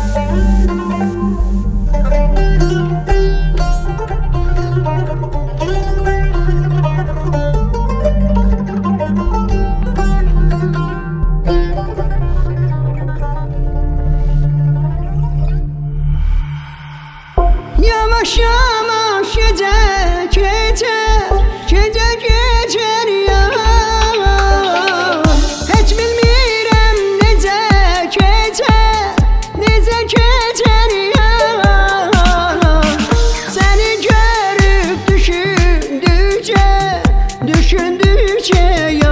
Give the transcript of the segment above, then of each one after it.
Yavaş yavaş gece geçer, gece geçer ya. Hiç bilmirəm necə keçər, necə keçər ya. Səni görüb düşündükcə, düşündükcə ya.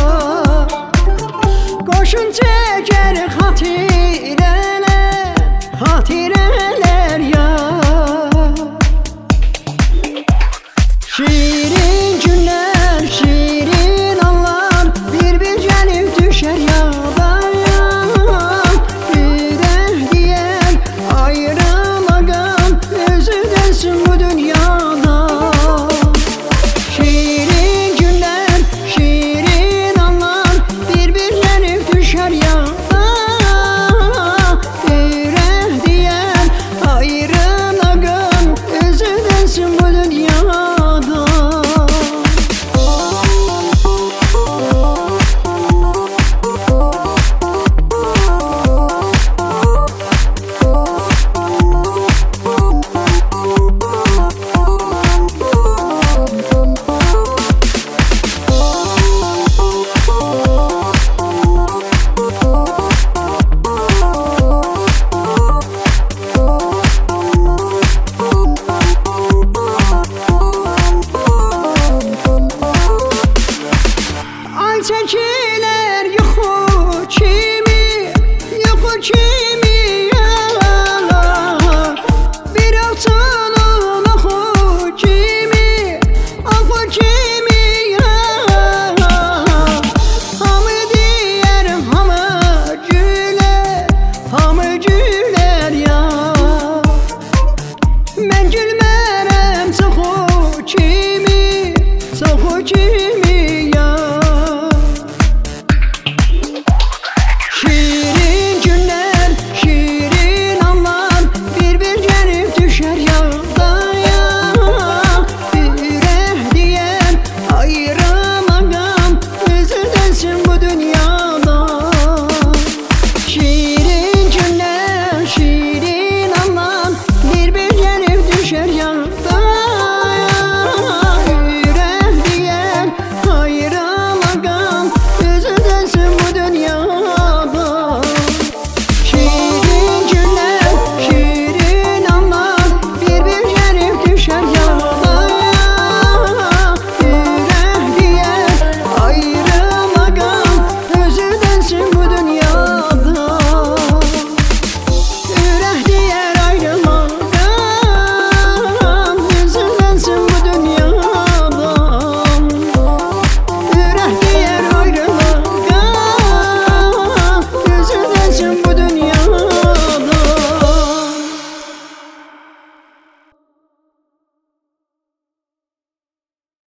Qoşun çəkər xatirələr, xatirələr ya. Şirin günler, şirin anlar, bir gelip düşer yaban. Bireh diyen ayrılmadan özü dönsün bu dünyada. Şirin günler, şirin anlar, bir gelip düşer yaban.